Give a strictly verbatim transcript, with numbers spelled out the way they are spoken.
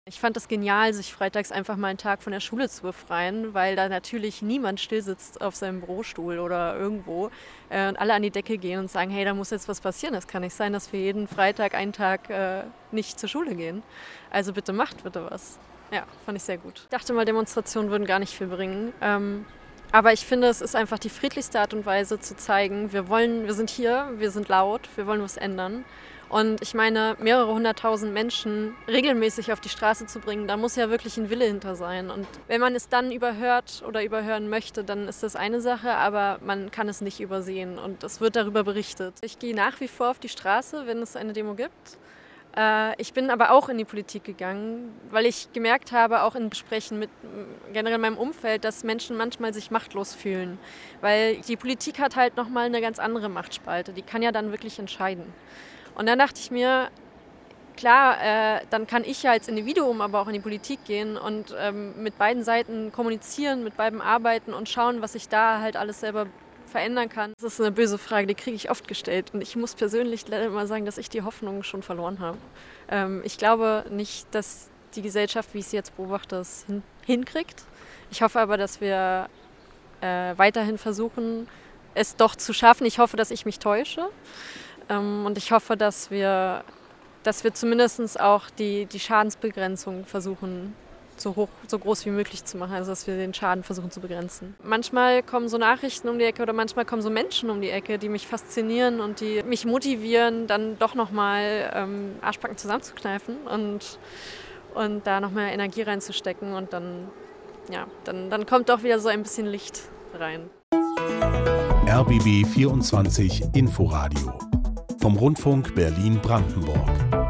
Ich fand es genial, sich freitags einfach mal einen Tag von der Schule zu befreien, weil da natürlich niemand still sitzt auf seinem Bürostuhl oder irgendwo äh, und alle an die Decke gehen und sagen, hey, da muss jetzt was passieren. Das kann nicht sein, dass wir jeden Freitag einen Tag äh, nicht zur Schule gehen. Also bitte macht bitte was. Ja, fand ich sehr gut. Ich dachte mal, Demonstrationen würden gar nicht viel bringen. Ähm, aber ich finde, es ist einfach die friedlichste Art und Weise zu zeigen, wir wollen, wir sind hier, wir sind laut, wir wollen was ändern. Und ich meine, mehrere hunderttausend Menschen regelmäßig auf die Straße zu bringen, da muss ja wirklich ein Wille hinter sein. Und wenn man es dann überhört oder überhören möchte, dann ist das eine Sache, aber man kann es nicht übersehen und es wird darüber berichtet. Ich gehe nach wie vor auf die Straße, wenn es eine Demo gibt. Ich bin aber auch in die Politik gegangen, weil ich gemerkt habe, auch in Gesprächen mit generell meinem Umfeld, dass Menschen manchmal sich machtlos fühlen. Weil die Politik hat halt nochmal eine ganz andere Machtspalte, die kann ja dann wirklich entscheiden. Und dann dachte ich mir, klar, äh, dann kann ich ja als Individuum aber auch in die Politik gehen und ähm, mit beiden Seiten kommunizieren, mit beiden arbeiten und schauen, was ich da halt alles selber verändern kann. Das ist eine böse Frage, die kriege ich oft gestellt. Und ich muss persönlich leider immer sagen, dass ich die Hoffnung schon verloren habe. Ähm, ich glaube nicht, dass die Gesellschaft, wie ich sie jetzt beobachte, es hin- hinkriegt. Ich hoffe aber, dass wir äh, weiterhin versuchen, es doch zu schaffen. Ich hoffe, dass ich mich täusche. Und ich hoffe, dass wir, dass wir zumindest auch die, die Schadensbegrenzung versuchen, so hoch, so groß wie möglich zu machen. Also dass wir den Schaden versuchen zu begrenzen. Manchmal kommen so Nachrichten um die Ecke oder manchmal kommen so Menschen um die Ecke, die mich faszinieren und die mich motivieren, dann doch nochmal ähm, Arschbacken zusammenzukneifen und, und da nochmal Energie reinzustecken. Und dann, ja, dann, dann kommt doch wieder so ein bisschen Licht rein. R B B vierundzwanzig Inforadio vom Rundfunk Berlin-Brandenburg.